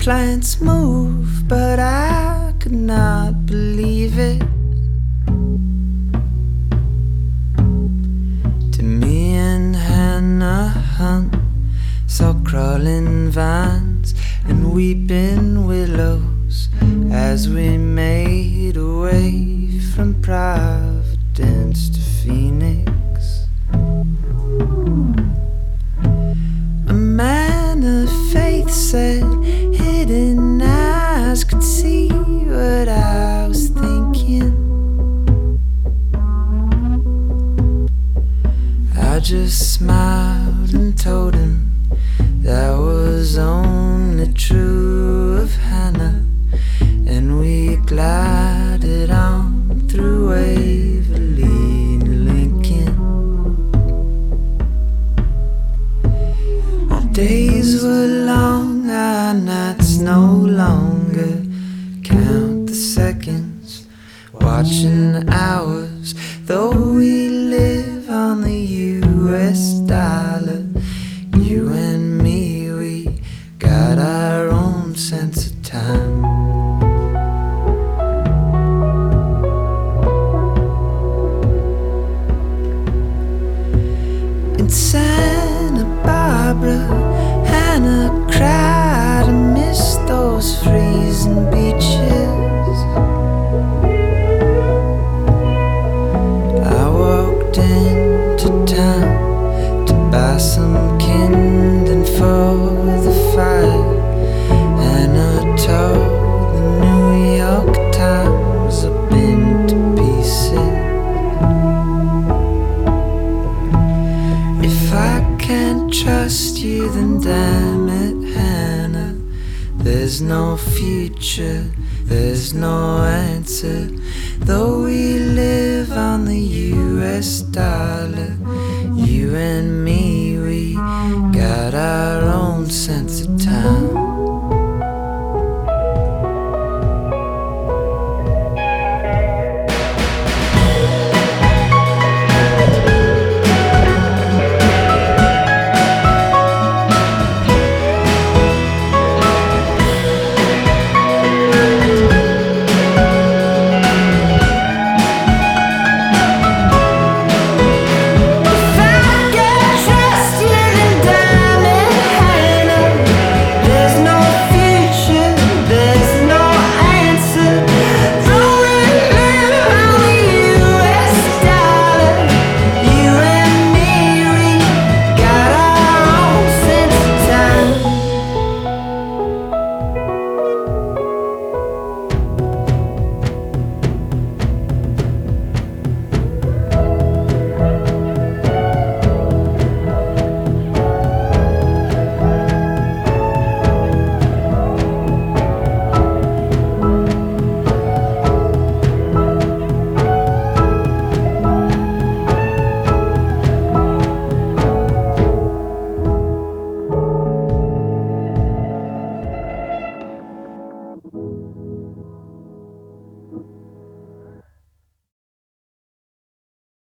plants move, but I could not believe it. To me and Hannah Hunt saw crawling vines and weeping willows as we made our way from Providence to Phoenix. A man of faith said hidden eyes could see what I was thinking. I just smiled and told him that was only true of Hannah, and we glided on through Waverly and Lincoln. Our days were long, our nights no longer. Count the seconds, watching the hours, though we live on the US dollar. You and me, we got our own sense of time. In Santa Barbara, Hannah cried, I miss those freezing beaches. I walked into town to buy some kindling for the fire, and I told the New York Times I've been to pieces. If I can't trust you, then damn it, Hannah, there's no future, there's no answer. Though we live on the US dollar, you and me, we got our own sense of time.